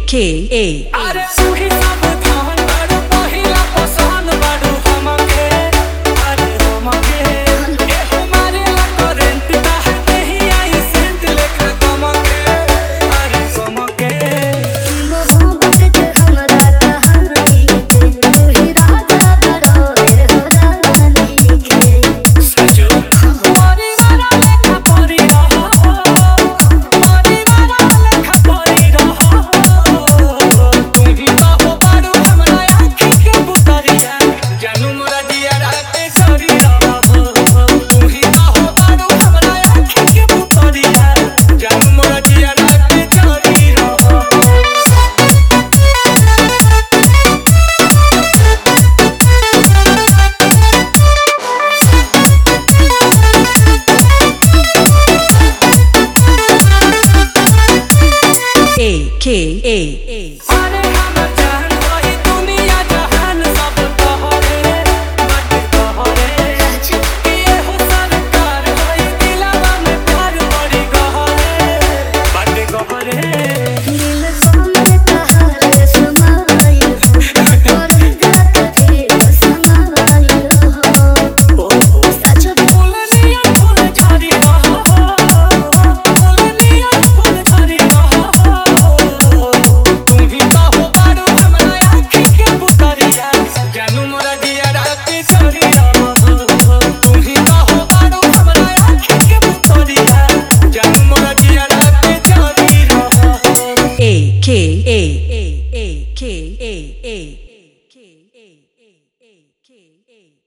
A. अरे तू ही सब धान बड़ पहिला पसंद बड़ू हमके अरे हमके ए हमारे ला करंट ता है नहीं आई सेंट लेखा कमके अरे कमके मोहब्बत के हमरा कहानी के तू ही राजा बड़ोए हो रानी के सजो हमारी वाला लेखा परी रहो हमारी वाला लेखा परी रहो तू ही तो हो बड़ू हमरा आँखी के पुतरिया जानू मोरा दिया राते सरी रहो तू ही तो हो बड़ू हमरा आँखी के पुतरिया जानू मोरा दिया राते सरी रहो A. अरे हमर जान वही दुनिया जहान सब तोहरे बाटे तोहरे ये हो सरकार वही दिलवा में प्यार बड़ी गहरे बाटे गहरे दिल में कहार समाई हो और जात के समाई हो सच फूलनिया फूल झड़ी रहो फूलनिया फूल झड़ी रहो तू ही तो हो बड़ू हमरा आँखी के पुतरिया जानू मोरा दिया राते सरी रहो तू ही तो हो बड़ू हमरा आँखी के पुतरिया जानू मोरा दिया राते सरी रहो A.